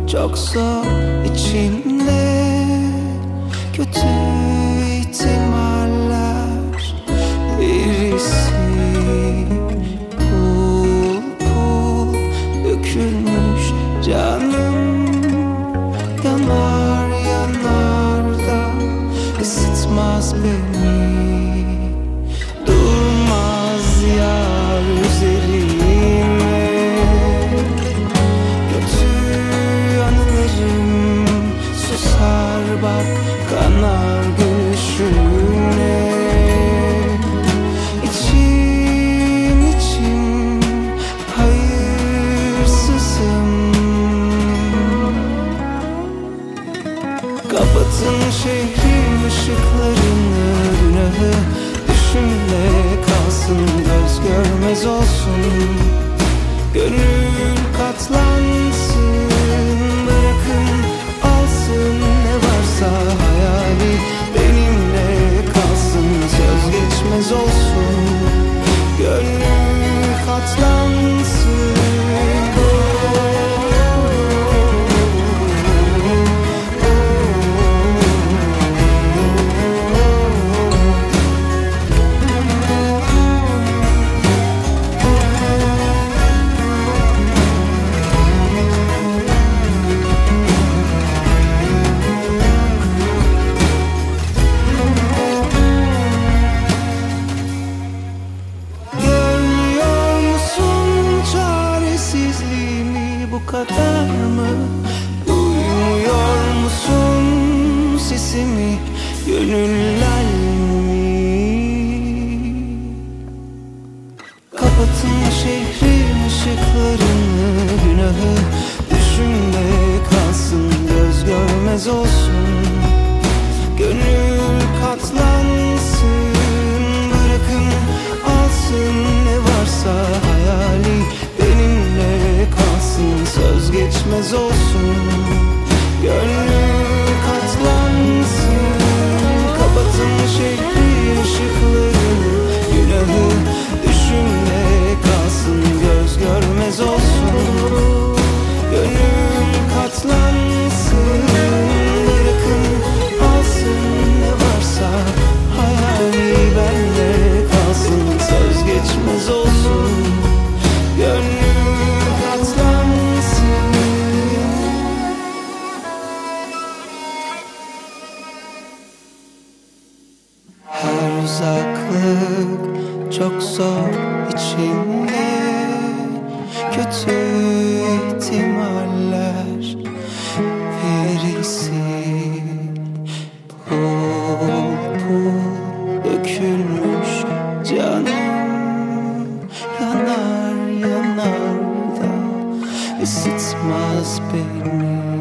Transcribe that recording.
çok zor içinde kötü ihtimaller. Birisi pul pul dökülmüş canım, yanar yanar da ısıtmaz beni. Durmaz yar üzerime, kötü anılarım susar bak, kanar gülüşüne. İçim içim hayırsızım. Kapatın şehrin ışıklarını, günahı düşümle kalsın, göz görmez olsun. Gönül katlansın, bırakın alsın ne varsa hayali, benimle kalsın, söz geçmez olsun. Gönül katlansın. Bu kadar mı? Duymuyor musun sesimi, gönüller mi? Kapatın şehrin ışıklarını, günahı düşümde kalsın, göz görmez olsun. Gönül katlansın, bırakın alsın ne varsa hayali, benimle kalsın, söz geçmez olsun. Gönül katlansın. Kapatın şehrin ışıklarını, günahı düşümle kalsın, göz görmez olsun. Gönül katlansın, bırakın alsın ne varsa hayali, benle kalsın, söz geçmez olsun. Gönül katlansın. Her uzaklık çok zor içimde, kötü ihtimaller. Birisi pul pul dökülmüş canım, yanar yanar da ısıtmaz beni.